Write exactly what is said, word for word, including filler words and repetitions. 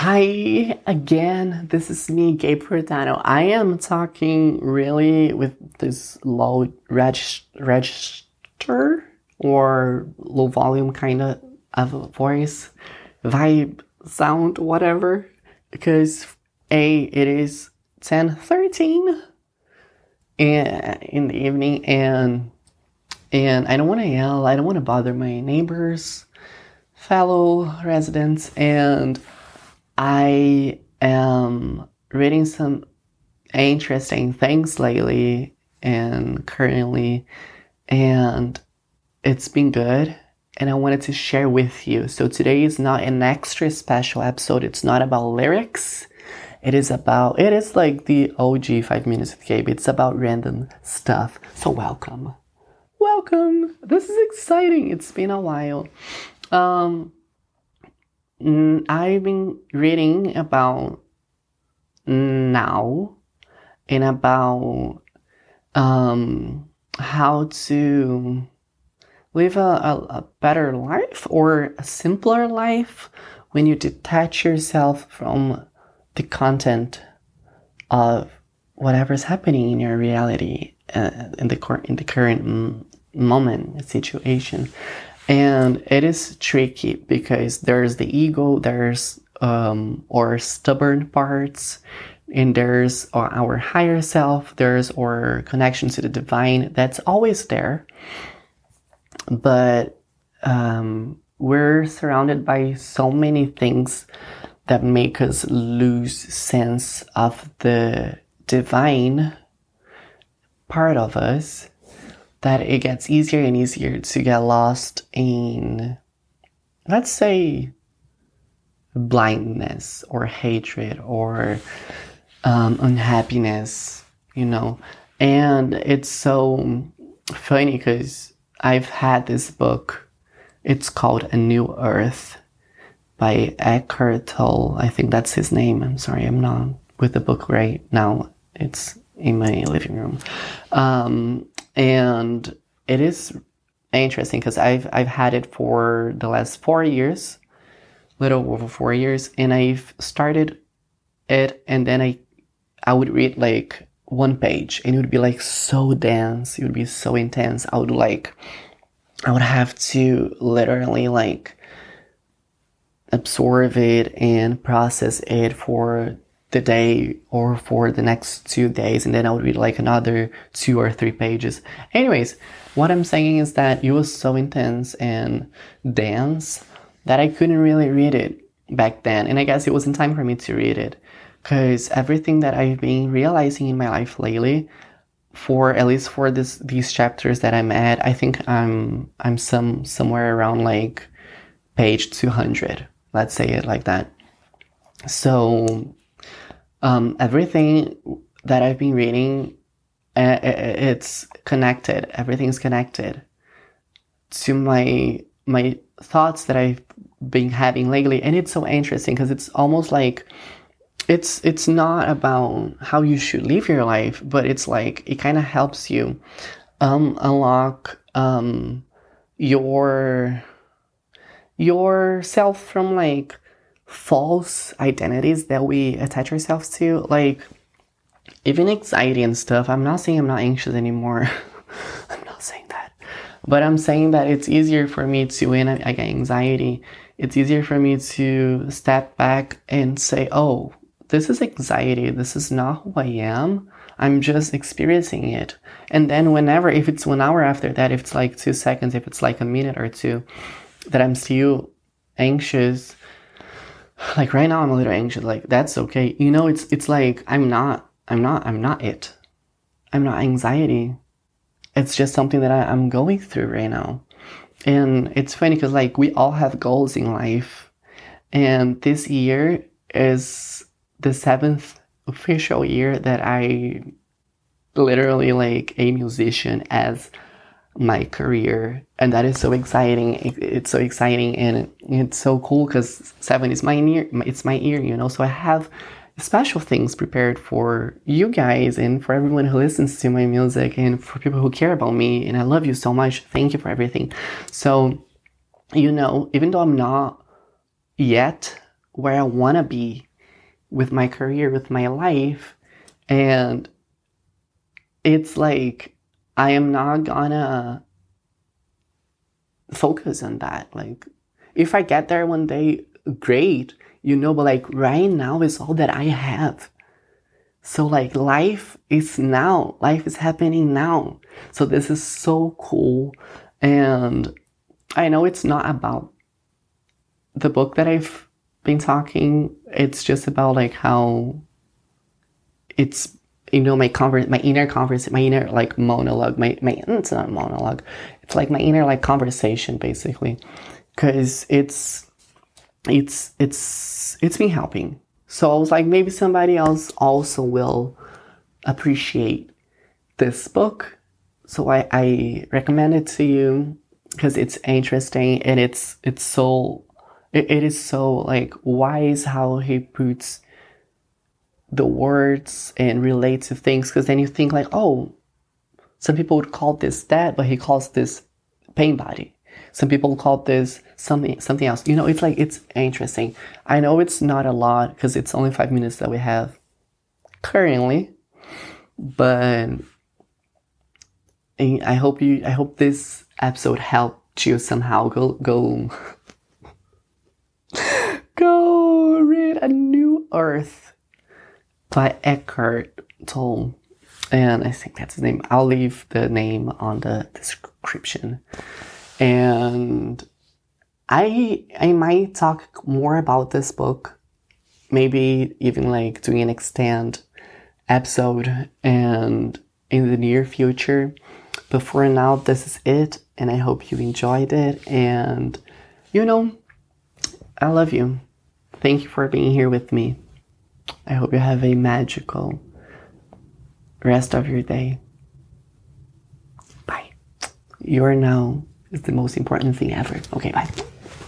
Hi again, this is me, Gabe Giordano. I am talking really with this low reg- register or low volume kind of of a voice, vibe, sound, whatever. Because A, it is ten thirteen in, in the evening and and I don't want to yell, I don't want to bother my neighbors, fellow residents, and I am reading some interesting things lately and currently, and it's been good, and I wanted to share with you. So today is not an extra special episode. It's not about lyrics. It is about, it is like the O G five minutes with Gabe. It's about random stuff. So welcome. Welcome. This is exciting. It's been a while. Um... I've been reading about now and about um, how to live a, a, a better life or a simpler life when you detach yourself from the content of whatever's happening in your reality uh, in the cor- in the current m- moment situation. And it is tricky because there's the ego, there's um, our stubborn parts, and there's our higher self, there's our connection to the divine. That's always there. But um, we're surrounded by so many things that make us lose sense of the divine part of us, that it gets easier and easier to get lost in, let's say, blindness or hatred or um, unhappiness, you know. And it's so funny because I've had this book. It's called A New Earth by Eckhart Tolle. I think that's his name. I'm sorry, I'm not with the book right now. It's in my living room. Um, and it is interesting because I've I've had it for the last four years, little over four years, and I've started it, and then I I would read like one page, and it would be like so dense, it would be so intense. I would like I would have to literally like absorb it and process it for the day or for the next two days, and then I would read like another two or three pages. Anyways, what I'm saying is that it was so intense and dense that I couldn't really read it back then, and I guess it wasn't time for me to read it because everything that I've been realizing in my life lately, for at least for this these chapters that I'm at, I think I'm I'm some somewhere around like page two hundred. Let's say it like that. So Um, everything that I've been reading, uh, it's connected. Everything's connected to my my thoughts that I've been having lately, and it's so interesting because it's almost like it's it's not about how you should live your life, but it's like it kind of helps you um, unlock um, your yourself from like false identities that we attach ourselves to, like even anxiety and stuff. I'm not saying I'm not anxious anymore. I'm not saying that, but I'm saying that it's easier for me to, when I get anxiety, it's easier for me to step back and say, oh, this is anxiety, this is not who I am, I'm just experiencing it. And then whenever, if it's one hour after that, if it's like two seconds, if it's like a minute or two that I'm still anxious, like right now I'm a little anxious, like that's okay. You know, it's it's like I'm not, I'm not, I'm not it. I'm not anxiety. It's just something that I, I'm going through right now. And it's funny because like we all have goals in life. And this year is the seventh official year that I literally like a musician as my career, and that is so exciting. It, it's so exciting, and it's so cool because seven is my year. It's my year, you know. So I have special things prepared for you guys and for everyone who listens to my music and for people who care about me. And I love you so much. Thank you for everything. So, you know, even though I'm not yet where I want to be with my career, with my life. And it's like, I am not gonna focus on that. Like, if I get there one day, great, you know, but like right now is all that I have. So like life is now, life is happening now. So this is so cool. And I know it's not about the book that I've been talking. It's just about like how it's, you know, my converse, my inner converse, my inner like monologue, my, my, it's not a monologue. It's like my inner like conversation basically. Cause it's, it's, it's, it's been helping. So I was like, maybe somebody else also will appreciate this book. So I, I recommend it to you because it's interesting and it's, it's so, it, it is so like wise how he puts the words and relates to things. Because then you think like, oh, some people would call this that, but he calls this pain body. Some people call this something something else. You know, it's like, it's interesting. I know it's not a lot because it's only five minutes that we have currently, but I hope you, I hope this episode helped you somehow. Go, go, go read A New Earth by Eckhart Tolle. And I think that's his name. I'll leave the name on the description. And I I might talk more about this book, maybe even like doing an extend episode and in the near future. But for now, this is it, and I hope you enjoyed it. And you know, I love you. Thank you for being here with me. I hope you have a magical rest of your day. Bye. You are now is the most important thing ever. Okay, bye.